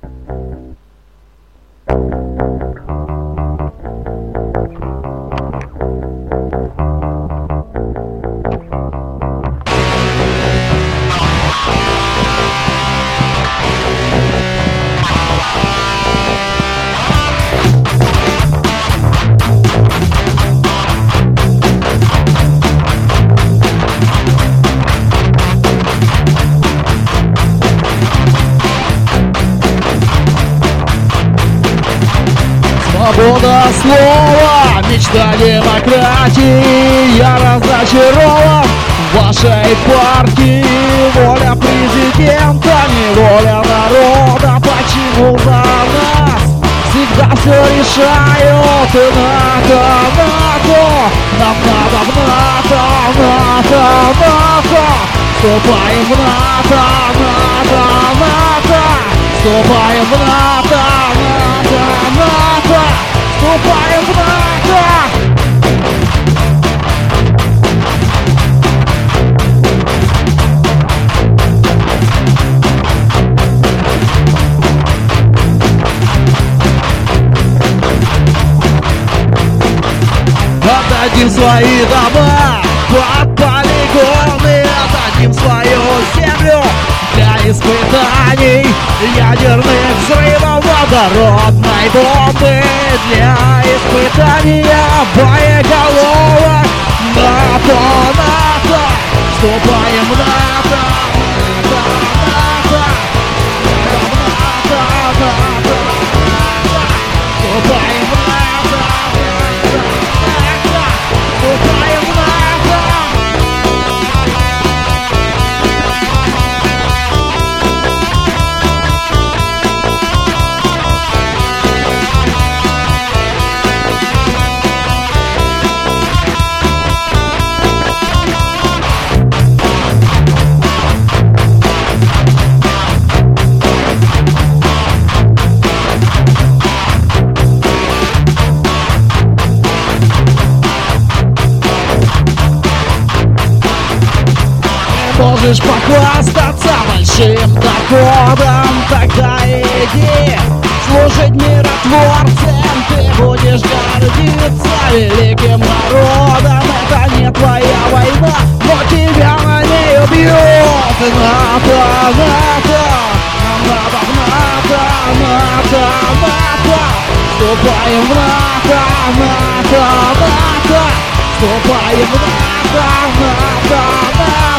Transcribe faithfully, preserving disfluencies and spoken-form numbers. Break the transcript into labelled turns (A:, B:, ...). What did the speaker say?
A: Свобода слова, мечта демократии. Я разочарован в вашей партии. Воля президента, не воля народа. Почему за нас всегда все решают? И НАТО, НАТО, нам надо в НАТО, НАТО, НАТО. Вступаем в НАТО, НАТО, НАТО. Вступаем в НАТО, НАТО, НАТО. Вступаем в НАТО! Отдадим свои дома под полигоны, отдадим свою землю для испытаний ядерных взрывов, водородной бомбы, для испытания боеголовок. НАТО, НАТО, вступаем в НАТО, НАТО, НАТО, НАТО, вступаем в НАТО, НАТО, вступаем в НАТО. Можешь похвастаться большим доходом, тогда иди служить миротворцем. Ты будешь гордиться великим народом. Это не твоя война, но тебя на ней убьют. НАТО, НАТО, нам надо в НАТО, НАТО, НАТО. Вступаем в НАТО, НАТО, НАТО. Вступаем в НАТО, НАТО, НАТО.